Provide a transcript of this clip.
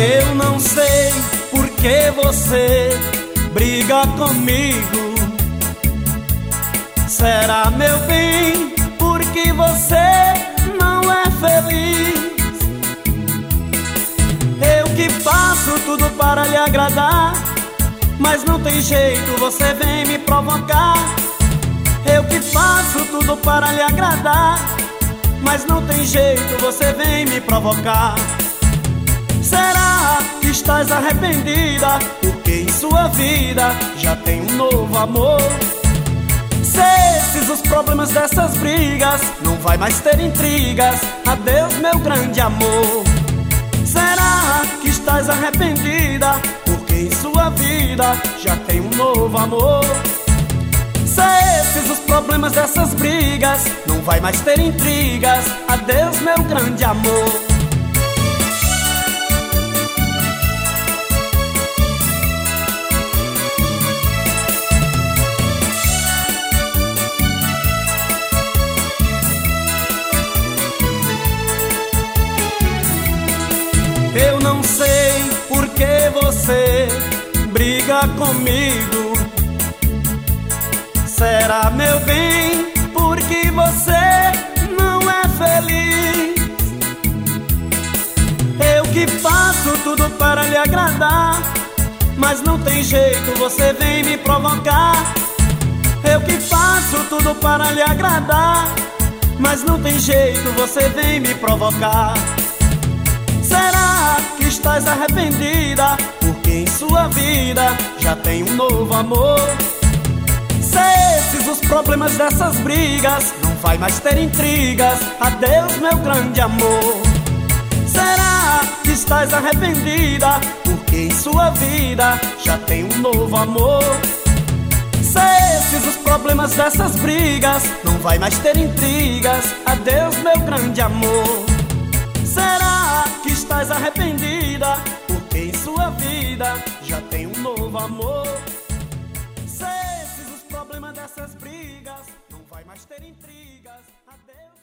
Eu não sei por que você briga comigo. Será, meu bem, porque você não é feliz? Eu que faço tudo para lhe agradar, mas não tem jeito, você vem me provocar. Eu que faço tudo para lhe agradar, mas não tem jeito, você vem me provocar. Será que estás arrependida, porque em sua vida já tem um novo amor? Se esses os problemas dessas brigas, não vai mais ter intrigas. Adeus, meu grande amor. Será que estás arrependida, porque em sua vida já tem um novo amor? Se esses os problemas dessas brigas, não vai mais ter intrigas. Adeus, meu grande amor. Eu não sei por que você briga comigo. Será, meu bem, porque você não é feliz? Eu que faço tudo para lhe agradar, mas não tem jeito, você vem me provocar. Eu que faço tudo para lhe agradar, mas não tem jeito, você vem me provocar. Será que estás arrependida, porque em sua vida já tem um novo amor? Se esses os problemas dessas brigas, não vai mais ter intrigas. Adeus, meu grande amor. Será que estás arrependida, porque em sua vida já tem um novo amor? Se esses os problemas dessas brigas, não vai mais ter intrigas. Adeus, meu grande amor. Será que estás arrependida, porque em sua vida já tem um novo amor? Se esses os problemas dessas brigas, não vai mais ter intrigas. Adeus.